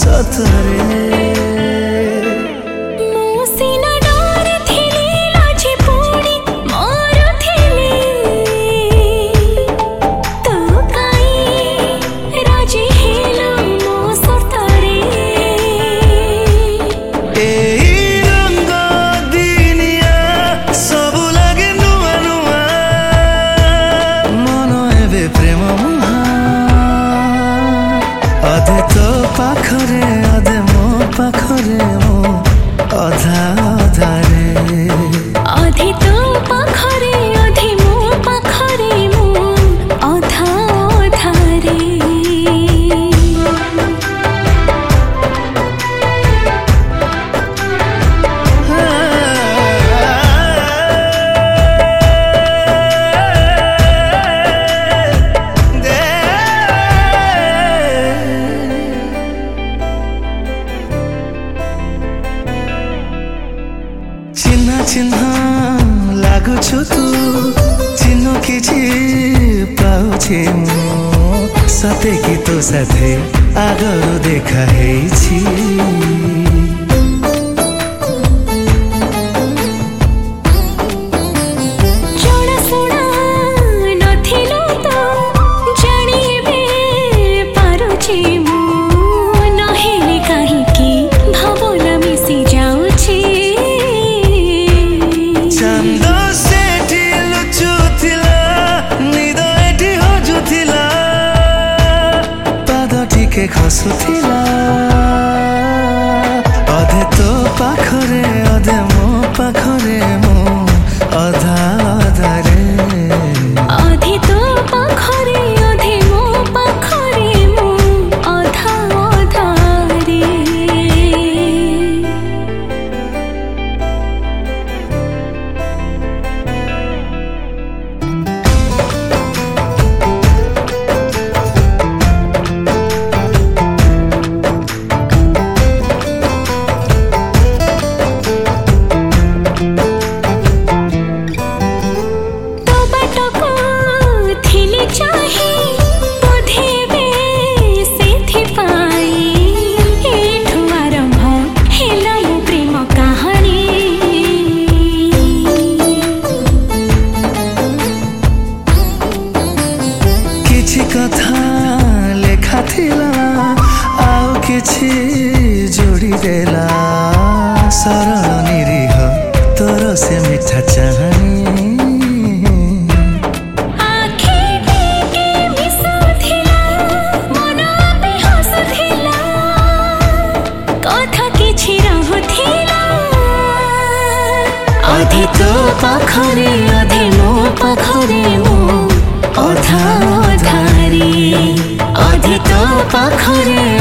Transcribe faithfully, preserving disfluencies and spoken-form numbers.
सतरे अधे तो पाखरे अधे मो पाखरे मो अधा अधारे अधे तो पाखरे अधे मो पाखरे मो अधा अधारे चिन्ह चिन्ह लागुछु तू चिन्ह किछि पाउछि मु सते कि तो साथे आगरु देखा हेछि के खसुथिला अधे तो पाखरे अधे मो पाखरे मो अधा अधारे अधे तो पाखरे अधे मो पाखरे मो अधा अधारे कथा लेखा थिला आउ किछि जोड़ी देला सरल निरीह तोर से मीठा चाहनी आँखी टिके मिसुथिला मन पे हसुथिला कथा किछि रहुथिला अधे तो पाखरे अधे मो पाखरे मो अधा अधारे अधे तो पाखरे